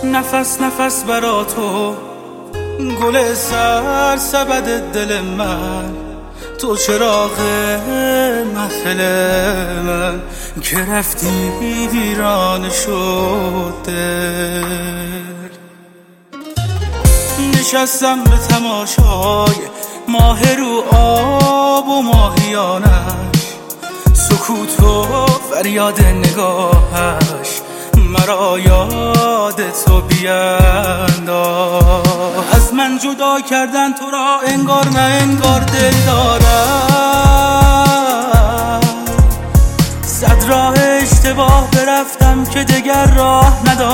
نفس نفس برا تو گل سبد دل من، تو چراغ محفل من که رفتی ویران شد دل. نشستم به تماشای ماه رو آب و ماهیانش، سکوت و فریاد نگاهش مرا یاد تو بینداز. از من جدا کردن تو را انگار نه انگار دل دارم، صد راه اشتباه برفتم که دگر راه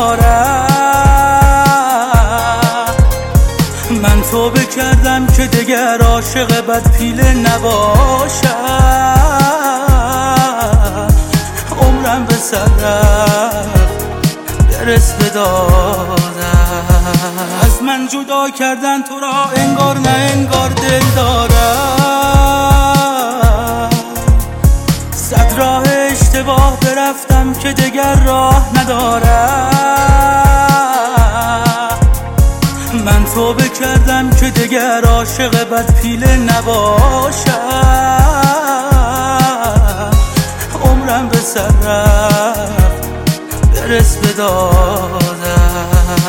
ندارم. من توبه کردم که دگر عاشق بد پیله نباشم، عمرم به سر رفت برس بدادم. از من جدا کردن تو را انگار نه انگار دل دارم، صد راه اشتباه برفتم که دگر راه ندارم. من توبه کردم که دگر عاشق بد پیله نباشم، عمرم به سر رفت برس بدادم.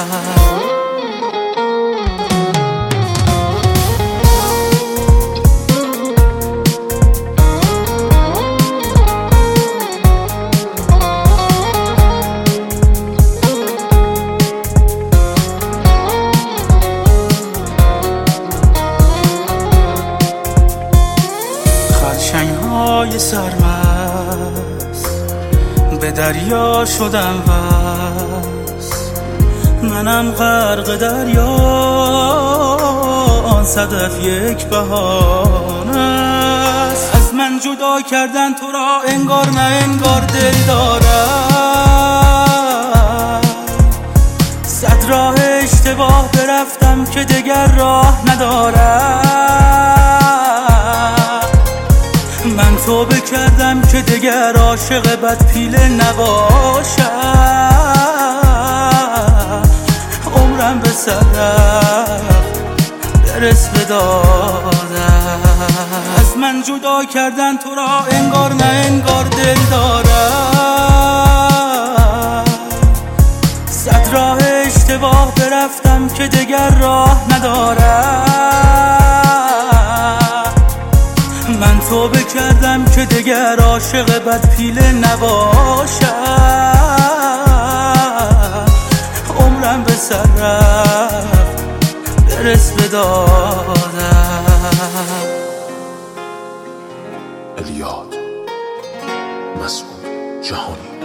خرچنگ‌های سرمست به دریا شدم وست، منم غرق دریا، آن صدف یک بهانه است. از من جدا کردن تو را انگار نه انگار دل دارم، صد راه اشتباه برفتم که دگر راه ندارم. من توبه کردم که دگر عاشق بد پیله نباشم، عمرم به سر رفت برس بدادم. از من جدا کردن تو را انگار نه انگار دل دارم، صد راه اشتباه برفتم که دگر راه ندارم. من توبه کردم که دگر عاشق بد پیله نباشم، عمرم به سر رفت برس بدادم. الیاد مسعود جهانی.